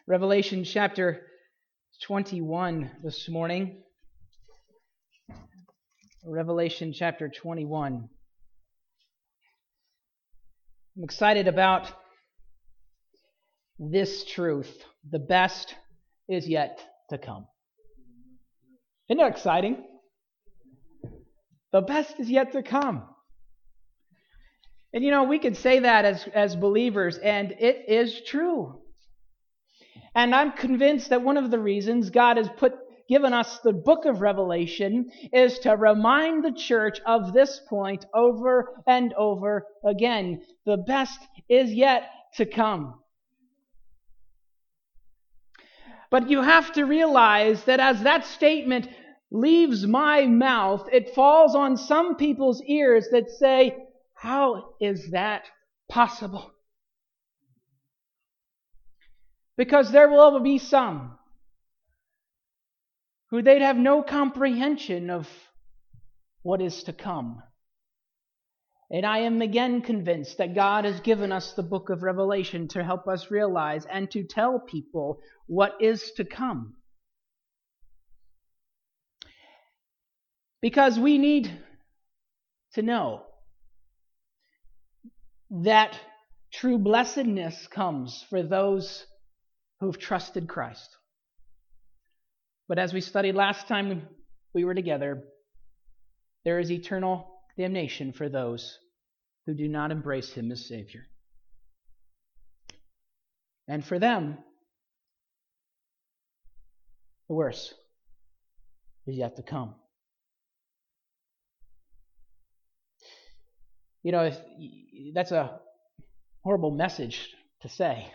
Revelation chapter 21 this morning. Revelation chapter 21. I'm excited about this truth. The best is yet to come. Isn't that exciting? The best is yet to come. And we could say that as believers, and it is true. And I'm convinced that one of the reasons God has given us the book of Revelation is to remind the church of this point over and over again. The best is yet to come. But you have to realize that as that statement leaves my mouth, it falls on some people's ears that say, how is that possible? Because there will be some who they'd have no comprehension of what is to come. And I am again convinced that God has given us the book of Revelation to help us realize and to tell people what is to come. Because we need to know that true blessedness comes for those who've trusted Christ. But as we studied last time we were together, there is eternal damnation for those who do not embrace Him as Savior. And for them, the worst is yet to come. That's a horrible message to say.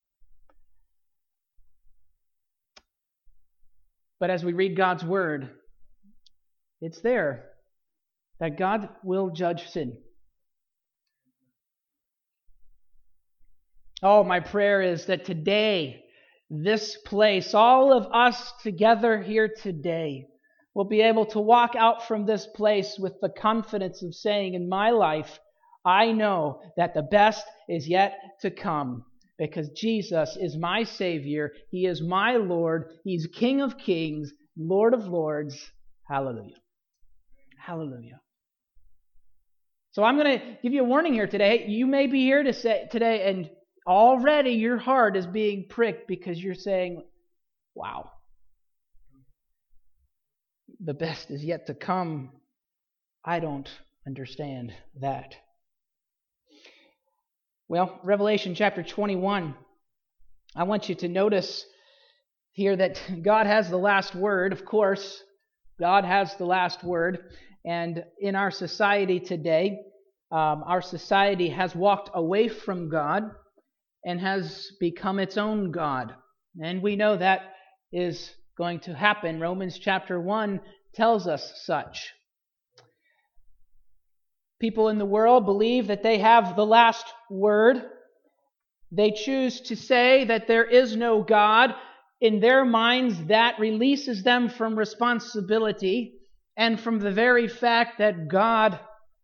But as we read God's Word, it's there that God will judge sin. Oh, my prayer is that today, this place, all of us together here today, will be able to walk out from this place with the confidence of saying, in my life, I know that the best is yet to come. Because Jesus is my Savior. He is my Lord. He's King of Kings, Lord of Lords. Hallelujah. Hallelujah. So I'm going to give you a warning here today. You may be here today and already your heart is being pricked because you're saying, wow, the best is yet to come. I don't understand that. Well, Revelation chapter 21, I want you to notice here that God has the last word. Of course, God has the last word. And in our society today, our society has walked away from God and has become its own God. And we know that is going to happen. Romans chapter 1 tells us such. People in the world believe that they have the last word. They choose to say that there is no God. In their minds, that releases them from responsibility and from the very fact that God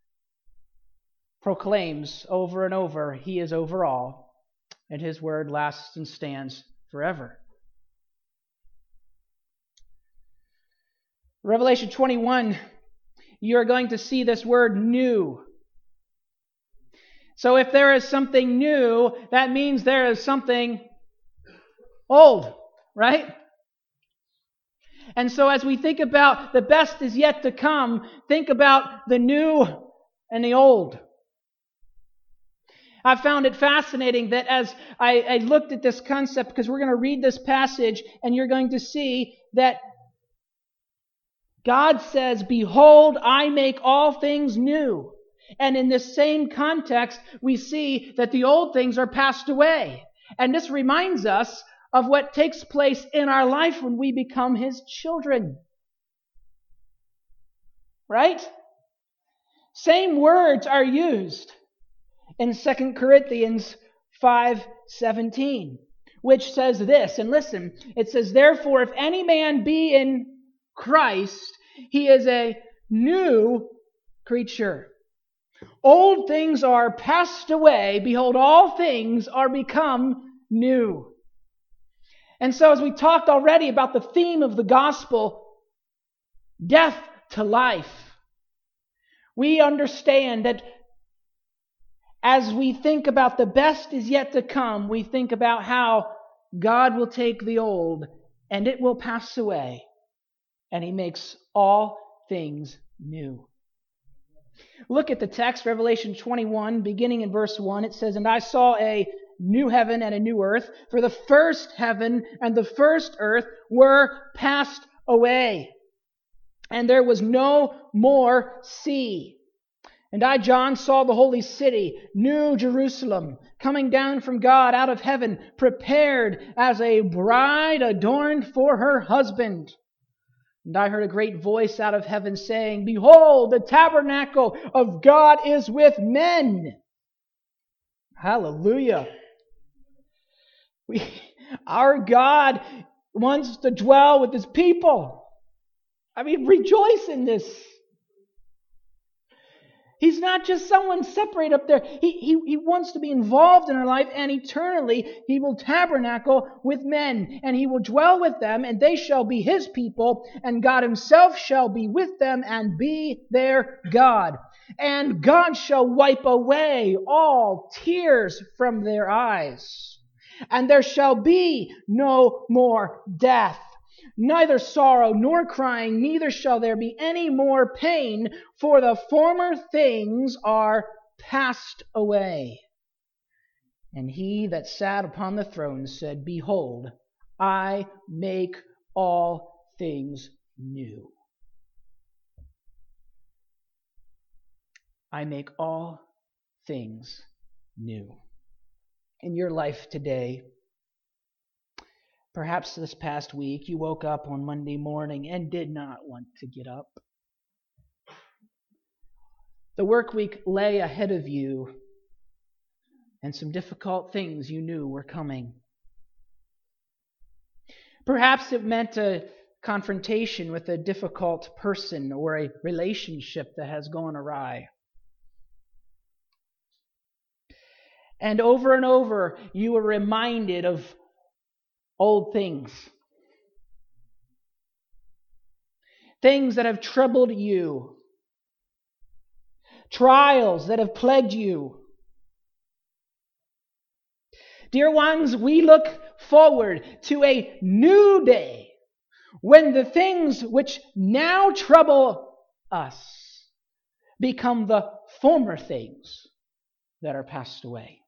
proclaims over and over, He is over all, and His word lasts and stands forever. Revelation 21, you're going to see this word new. So if there is something new, that means there is something old, right? And so as we think about the best is yet to come, think about the new and the old. I found it fascinating that as I looked at this concept, because we're going to read this passage and you're going to see that God says, behold, I make all things new. And in this same context, we see that the old things are passed away. And this reminds us of what takes place in our life when we become His children. Right? Same words are used in 2 Corinthians 5:17, which says this, and listen, it says, therefore, if any man be in Christ, he is a new creature. Old things are passed away. Behold, all things are become new. And so as we talked already about the theme of the gospel, death to life, we understand that as we think about the best is yet to come, we think about how God will take the old and it will pass away, and He makes all things new. Look at the text, Revelation 21, beginning in verse 1. It says, "And I saw a new heaven and a new earth, for the first heaven and the first earth were passed away, and there was no more sea. And I, John, saw the holy city, New Jerusalem, coming down from God out of heaven, prepared as a bride adorned for her husband. And I heard a great voice out of heaven saying, Behold, the tabernacle of God is with men." Hallelujah. Our God wants to dwell with His people. I mean, rejoice in this. He's not just someone separate up there. He wants to be involved in our life, and eternally He will tabernacle with men, and He will dwell with them, and they shall be His people, and God Himself shall be with them and be their God. And God shall wipe away all tears from their eyes, and there shall be no more death, neither sorrow nor crying, neither shall there be any more pain, for the former things are passed away. And He that sat upon the throne said, Behold, I make all things new. I make all things new. In your life today, perhaps this past week, you woke up on Monday morning and did not want to get up. The work week lay ahead of you, and some difficult things you knew were coming. Perhaps it meant a confrontation with a difficult person or a relationship that has gone awry. And over, you were reminded of old things. Things that have troubled you. Trials that have plagued you. Dear ones, we look forward to a new day when the things which now trouble us become the former things that are passed away.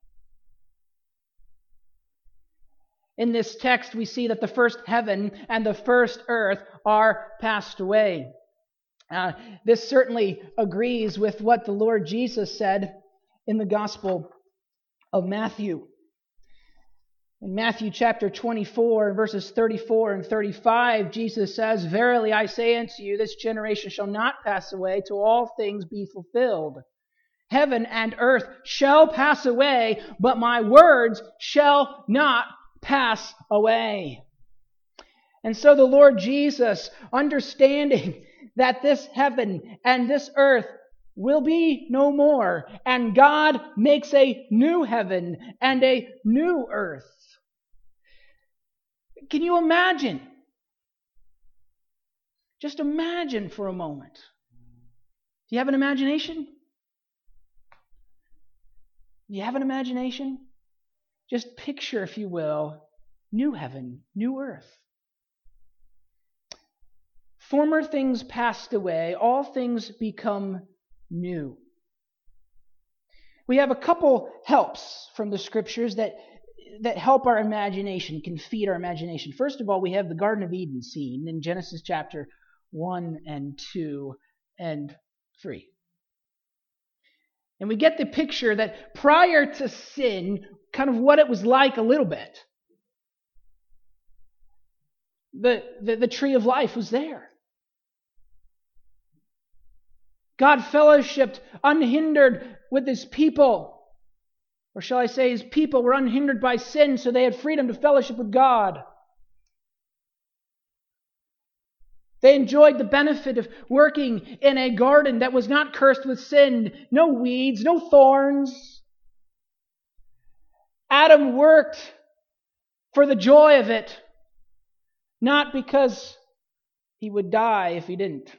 In this text, we see that the first heaven and the first earth are passed away. This certainly agrees with what the Lord Jesus said in the Gospel of Matthew. In Matthew chapter 24, verses 34 and 35, Jesus says, Verily I say unto you, this generation shall not pass away till all things be fulfilled. Heaven and earth shall pass away, but my words shall not pass away. And so the Lord Jesus, understanding that this heaven and this earth will be no more, and God makes a new heaven and a new earth. Can you imagine? Just imagine for a moment. Do you have an imagination? Do you have an imagination? Just picture, if you will, new heaven, new earth. Former things passed away, all things become new. We have a couple helps from the Scriptures that help our imagination, can feed our imagination. First of all, we have the Garden of Eden scene in Genesis chapter 1 and 2 and 3. And we get the picture that prior to sin, kind of what it was like a little bit. The tree of life was there. God fellowshiped unhindered with His people. Or shall I say, His people were unhindered by sin, so they had freedom to fellowship with God. They enjoyed the benefit of working in a garden that was not cursed with sin. No weeds, no thorns. Adam worked for the joy of it, Not because he would die if he didn't.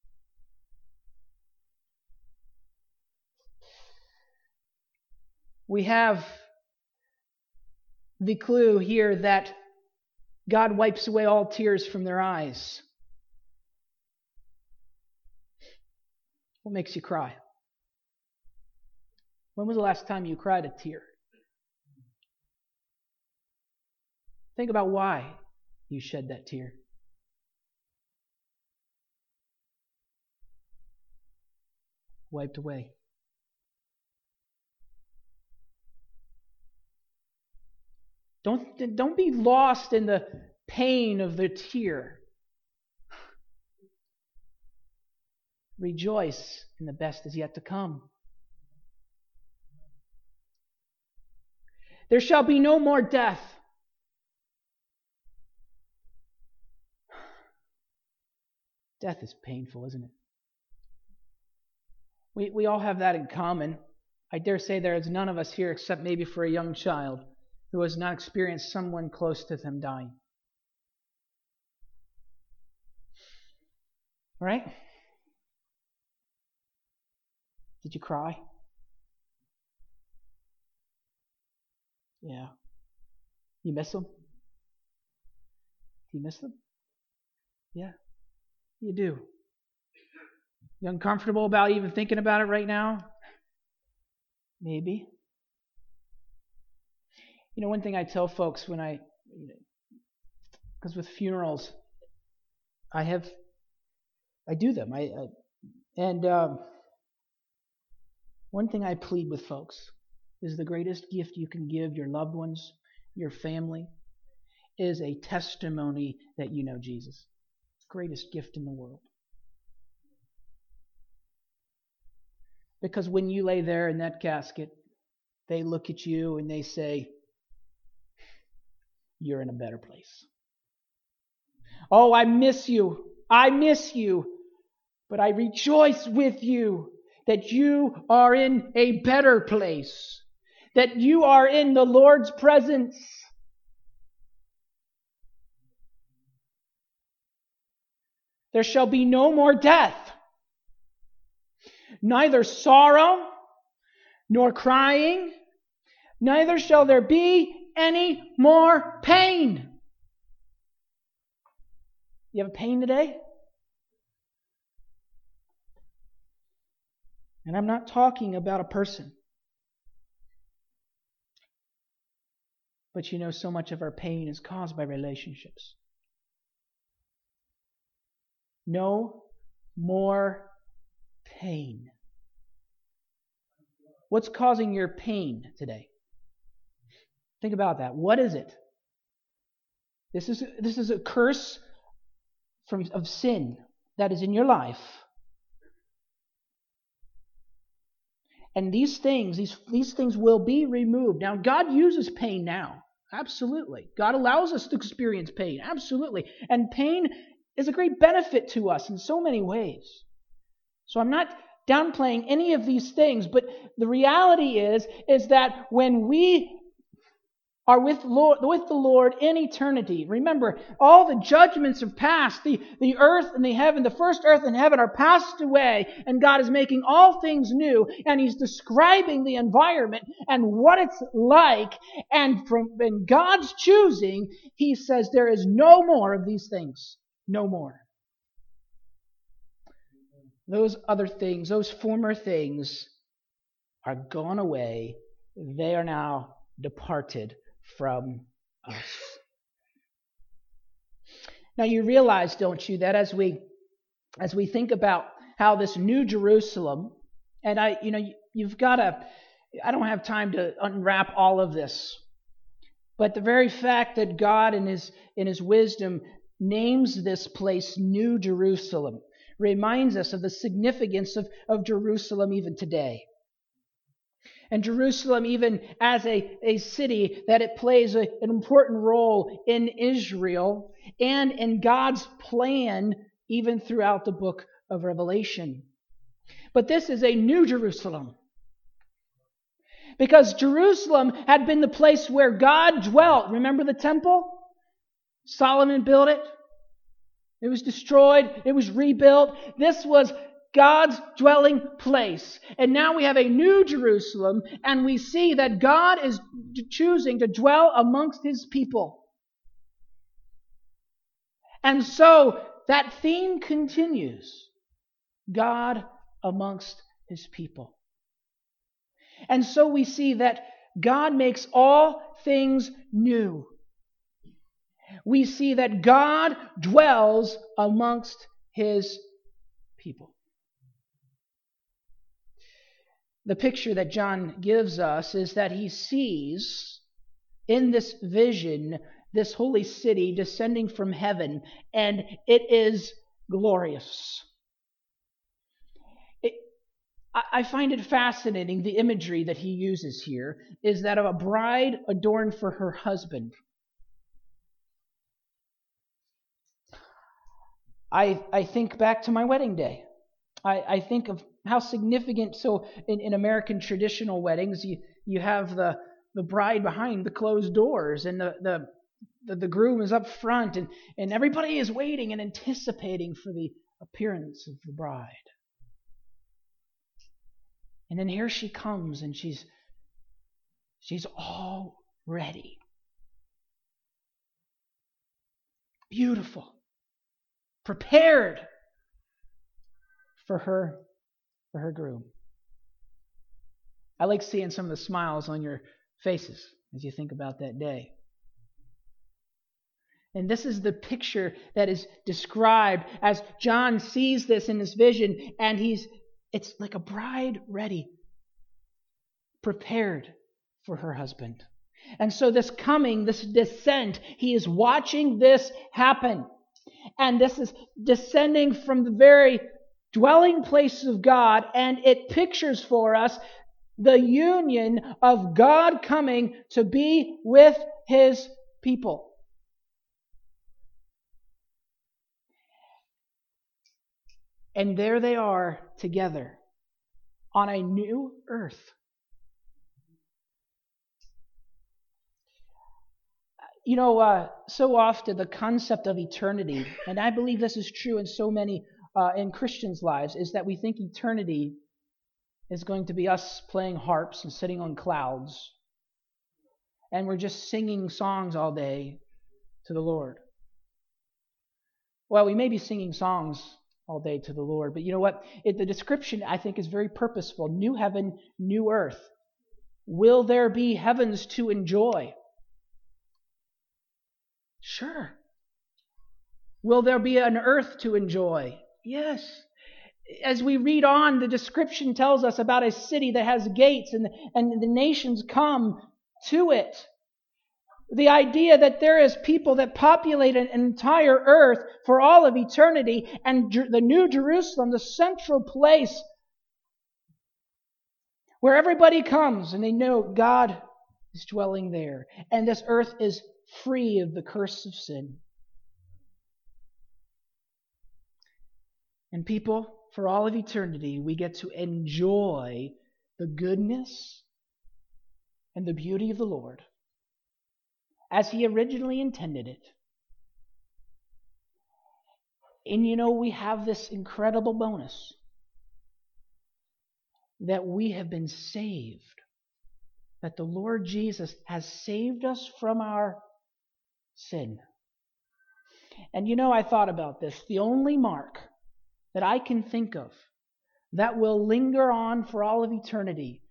We have the clue here that God wipes away all tears from their eyes. What makes you cry? When was the last time you cried a tear? Think about why you shed that tear. Wiped away. Don't be lost in the pain of the tear. Rejoice in the best is yet to come. There shall be no more death. Death is painful, isn't it? We all have that in common. I dare say there is none of us here, except maybe for a young child, who has not experienced someone close to them dying. Right? Did you cry? Yeah. You miss them? Do you miss them? Yeah, you do. You uncomfortable about even thinking about it right now? Maybe. You know, one thing I tell folks when because with funerals, I do them. One thing I plead with folks is the greatest gift you can give your loved ones, your family, is a testimony that you know Jesus. Greatest gift in the world. Because when you lay there in that casket, they look at you and they say, you're in a better place. Oh, I miss you. I miss you. But I rejoice with you that you are in a better place. That you are in the Lord's presence. There shall be no more death. Neither sorrow, nor crying, neither shall there be any more pain. You have pain today? And I'm not talking about a person. But you know, so much of our pain is caused by relationships. No more pain. What's causing your pain today? Think about that. What is it? This is a curse of sin that is in your life. And these things will be removed. Now, God uses pain now. Absolutely. God allows us to experience pain. Absolutely. And pain is a great benefit to us in so many ways. So I'm not downplaying any of these things, but the reality is that when we are with the Lord in eternity, remember, all the judgments have passed. The earth and the heaven, the first earth and heaven are passed away, and God is making all things new, and He's describing the environment and what it's like, and from God's choosing, He says there is no more of these things. No more. Those other things, those former things are gone away. They are now departed from us. Now you realize, don't you, that as we think about how this New Jerusalem, and I don't have time to unwrap all of this, but the very fact that God in His wisdom names this place New Jerusalem reminds us of the significance of Jerusalem even today. And Jerusalem, even as a city, that it plays an important role in Israel and in God's plan even throughout the book of Revelation. But this is a new Jerusalem. Because Jerusalem had been the place where God dwelt. Remember the temple? Solomon built it. It was destroyed. It was rebuilt. This was God's dwelling place. And now we have a new Jerusalem, and we see that God is choosing to dwell amongst His people. And so that theme continues. God amongst His people. And so we see that God makes all things new. We see that God dwells amongst His people. The picture that John gives us is that he sees in this vision this holy city descending from heaven, and it is glorious. I find it fascinating, the imagery that he uses here is that of a bride adorned for her husband. I think back to my wedding day. I think of how significant, so in American traditional weddings, you have the bride behind the closed doors, and the groom is up front, and everybody is waiting and anticipating for the appearance of the bride. And then here she comes, and she's all ready. Beautiful. Prepared for her groom. I like seeing some of the smiles on your faces as you think about that day. And this is the picture that is described as John sees this in his vision, and it's like a bride ready, prepared for her husband. And so this descent, he is watching this happen. And this is descending from the very dwelling place of God, and it pictures for us the union of God coming to be with His people. And there they are together on a new earth. So often the concept of eternity, and I believe this is true in so many in Christians' lives, is that we think eternity is going to be us playing harps and sitting on clouds, and we're just singing songs all day to the Lord. Well, we may be singing songs all day to the Lord, but you know what? The description, I think, is very purposeful. New heaven, new earth. Will there be heavens to enjoy? Sure. Will there be an earth to enjoy? Yes. As we read on, the description tells us about a city that has gates, and the nations come to it. The idea that there is people that populate an entire earth for all of eternity, and the New Jerusalem, the central place where everybody comes and they know God is dwelling there, and this earth is free of the curse of sin. And people, for all of eternity, we get to enjoy the goodness and the beauty of the Lord as He originally intended it. And we have this incredible bonus that we have been saved, that the Lord Jesus has saved us from our sin. And I thought about this. The only mark that I can think of that will linger on for all of eternity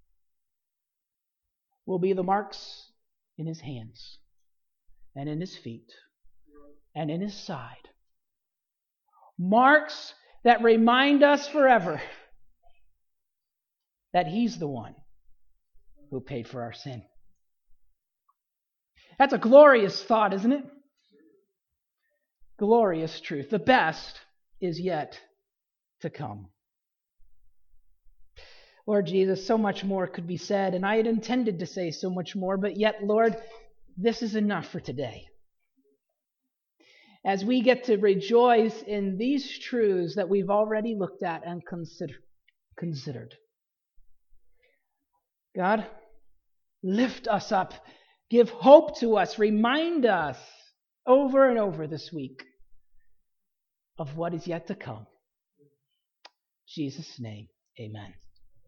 will be the marks in His hands and in His feet and in His side. Marks that remind us forever that He's the one who paid for our sin. That's a glorious thought, isn't it? Glorious truth. The best is yet to come. Lord Jesus, so much more could be said, and I had intended to say so much more, but yet, Lord, this is enough for today. As we get to rejoice in these truths that we've already looked at and considered. God, lift us up. Give hope to us. Remind us over and over this week of what is yet to come. In Jesus' name, amen.